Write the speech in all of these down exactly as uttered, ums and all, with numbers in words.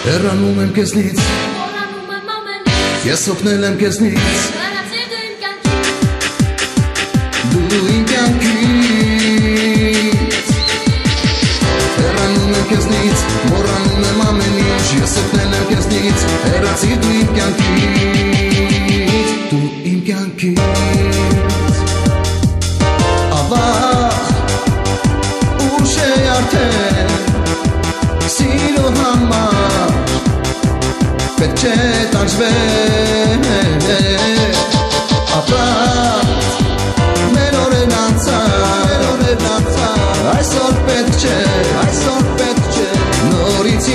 Հեռանում եմ քեզնից, մոռանում եմ ամենից, ես օգնել եմ քեզնից, հեռացիր դու իմ կյանքից, դու իմ կյանքից։ Հեռանում եմ քեզնից, մոռանում եմ ամեն ինչ, ես օգնել եմ քեզնից, հեռացիր դու իմ կյանքից, դու իմ կյանքից։ Ավաղ, ուշ է արդեն, սիրո համար, պետք չէ տանջվել, ապրած, մեր օրերն անցան, այսօր պետք չէ, այսօր պետք չէ, նորից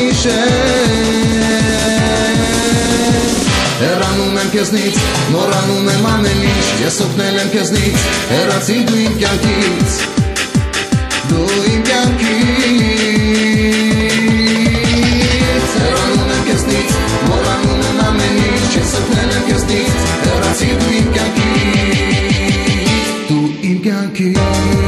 հիշել։ Հեռանում եմ քեզնից, մոռանում եմ ամեն ինչ, ես օգնել եմ քեզնից, հեռացիր դու իմ կյանքից, դու իմ կյանքից։ Հեռանում եմ քեզնից, մոռանում եմ ամեն ինչ, ես օգնել եմ քեզնից, հեռացիր դու իմ կյանքից, դու իմ կյանքից։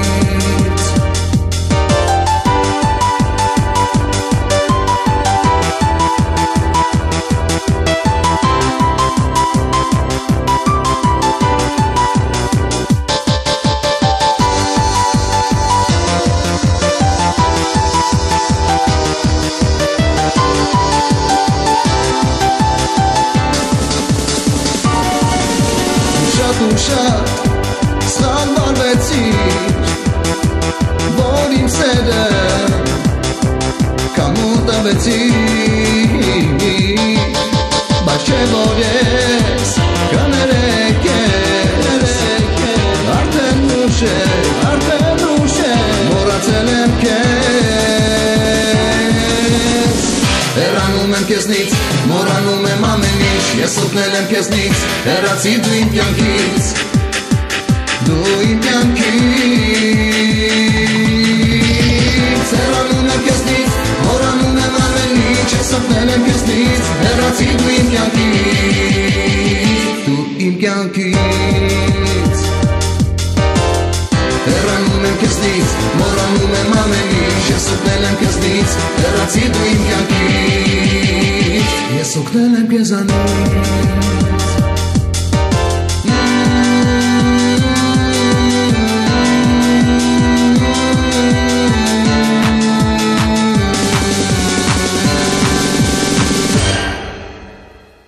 Ու շատ սխալվեցիր, որ իմ սերը կամուտվեցիր, բայց չէ որ ես կներեք ես, արդեն ուշ է, արդեն ուշ է, մոռացել եմ քեզ։ Հեռանում եմ քեզնից, մոռանում եմ ամեն ինչ, ես օգնել եմ քեզնից, հեռացիր դու իմ կյանքից, դու իմ կյանքից։ Հեռանում եմ քեզնից, մոռանում եմ ամեն ինչ, ես օգնել եմ քեզնից, հեռացիր դու իմ կյանքից, դու իմ կյանքից։ Հեռանում եմ քեզնից, մոռանում եմ ամեն ինչ, ես օգնել եմ քեզնից, հեռացիր դու իմ կյանքից, ես օգնել եմ քեզանից։